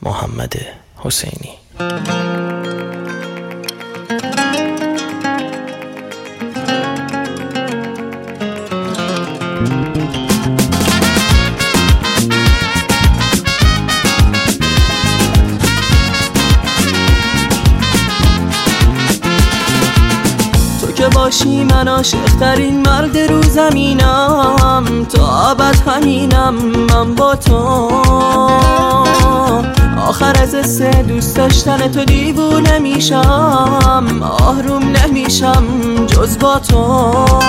محمد حسینی. که باشی من عاشق‌ترین مرد رو زمینم، تا ابد همینم من با تو. آخر از سه دوست داشتن تو دیوونه میشم، آروم نمیشم جز با تو.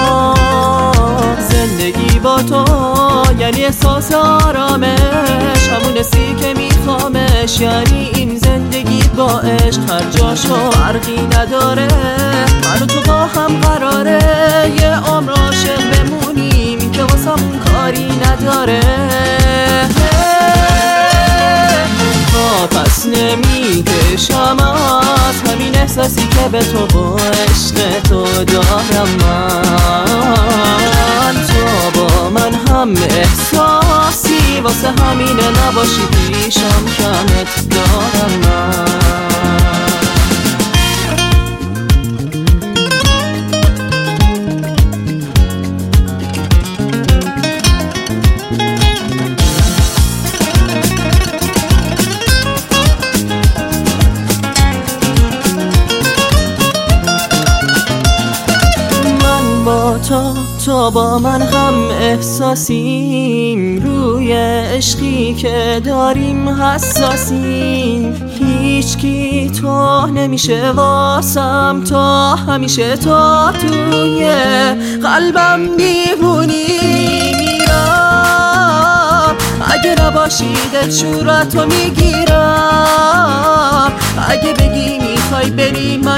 زندگی با تو یعنی احساس آرامش، همون حسی که میخوامش، یعنی این زندگی با عشق هر جاشو فرقی نداره. من و تو با هم قراره یه عمر عاشق بمونیم که واسمون کاری نداره. پس نمیکشم از همین احساسی که به تو با عشق تو دارم من. تو با من هم احساسی، واسه همینه نباشی پیشم کمت دارم من. تو با من هم احساسیم، روی عشقی که داریم حساسیم. هیچکی تو نمیشه واسم، تا همیشه تو توی قلبم میمونی. میرم اگه نباشی دل شورتو میگیرم، اگه بگی میخوای بری من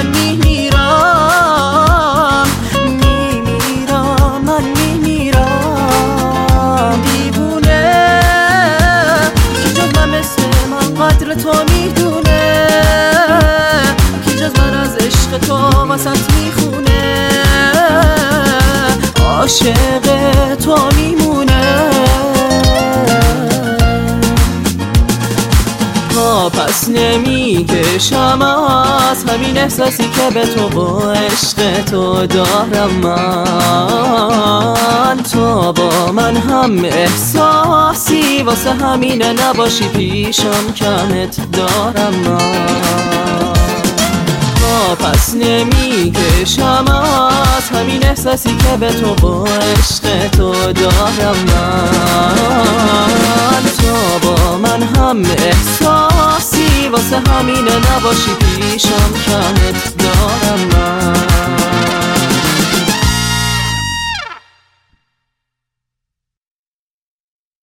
میمیرم. قدر تو میدونه کی جز من از عشق تو واسط میخونه، عاشق تو میمونه. پس نمیکشم از همین احساسی که به تو با عشق تو دارم من. تو با من هم احساسی، واسه همینه نباشی پیشم کمت دارم من. پس نمیکشم از همین احساسی که به تو با عشق تو دارم من. تو با من هم احساسی، واسه همینه نباشی پیشم کمت